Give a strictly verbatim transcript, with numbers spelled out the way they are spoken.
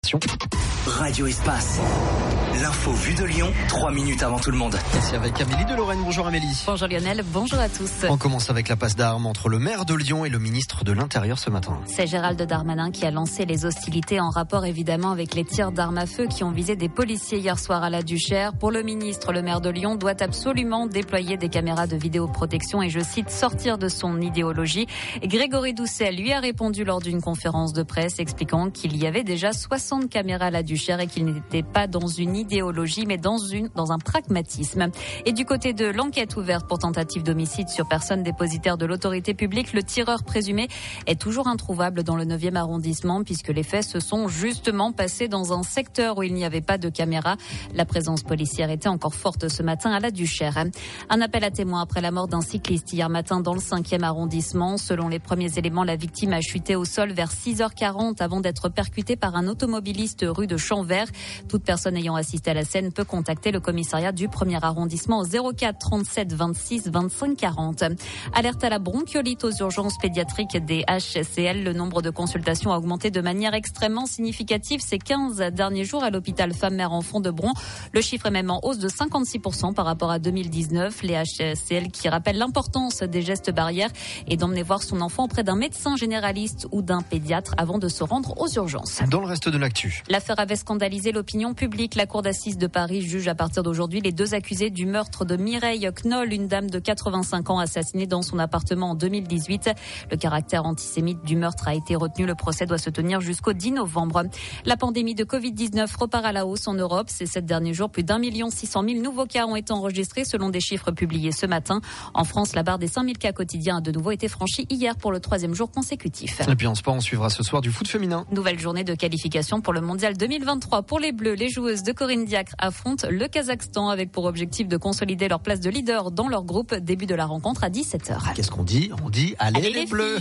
Radio Espace. L'info vue de Lyon, trois minutes avant tout le monde. C'est avec Amélie de Lorraine. Bonjour Amélie. Bonjour Lionel, bonjour à tous. On commence avec la passe d'armes entre le maire de Lyon et le ministre de l'Intérieur ce matin. C'est Gérald Darmanin qui a lancé les hostilités en rapport évidemment avec les tirs d'armes à feu qui ont visé des policiers hier soir à la Duchère. Pour le ministre, le maire de Lyon doit absolument déployer des caméras de vidéoprotection et, je cite, sortir de son idéologie. Grégory Doucet lui a répondu lors d'une conférence de presse expliquant qu'il y avait déjà soixante caméras à la Duchère et qu'il n'était pas dans une idéologie mais dans une dans un pragmatisme. Et du côté de l'enquête ouverte pour tentative d'homicide sur personne dépositaire de l'autorité publique, le tireur présumé est toujours introuvable dans le neuvième arrondissement puisque les faits se sont justement passés dans un secteur où il n'y avait pas de caméra. La présence policière était encore forte ce matin à la Duchère. Un appel à témoins après la mort d'un cycliste hier matin dans le cinquième arrondissement. Selon les premiers éléments, la victime a chuté au sol vers six heures quarante avant d'être percutée par un automobiliste rue de Champvert. Toute personne ayant assisté à la scène peut contacter le commissariat du premier arrondissement au zéro quatre trente-sept vingt-six vingt-cinq quarante. Alerte à la bronchiolite aux urgences pédiatriques des H C L. Le nombre de consultations a augmenté de manière extrêmement significative ces quinze derniers jours à l'hôpital femmes-mères-enfants de Bron. Le chiffre est même en hausse de cinquante-six pour cent par rapport à deux mille dix-neuf. Les H C L qui rappellent l'importance des gestes barrières et d'emmener voir son enfant auprès d'un médecin généraliste ou d'un pédiatre avant de se rendre aux urgences. Dans le reste de l'actu. L'affaire avait scandalisé l'opinion publique. La cour d'assises de Paris juge à partir d'aujourd'hui les deux accusés du meurtre de Mireille Knoll, une dame de quatre-vingt-cinq ans assassinée dans son appartement en deux mille dix-huit. Le caractère antisémite du meurtre a été retenu. Le procès doit se tenir jusqu'au dix novembre. La pandémie de covid dix-neuf repart à la hausse en Europe. Ces sept derniers jours, plus d'un million six cent mille nouveaux cas ont été enregistrés selon des chiffres publiés ce matin. En France, la barre des cinq mille cas quotidiens a de nouveau été franchie hier pour le troisième jour consécutif. Et puis en sport, on suivra ce soir du foot féminin. Nouvelle journée de qualification pour le mondial deux mille vingt-trois. Pour les Bleus, les joueuses de Corinne Diacre affrontent le Kazakhstan avec pour objectif de consolider leur place de leader dans leur groupe. Début de la rencontre à dix-sept heures. Qu'est-ce qu'on dit ? On dit allez, allez les, les Bleus.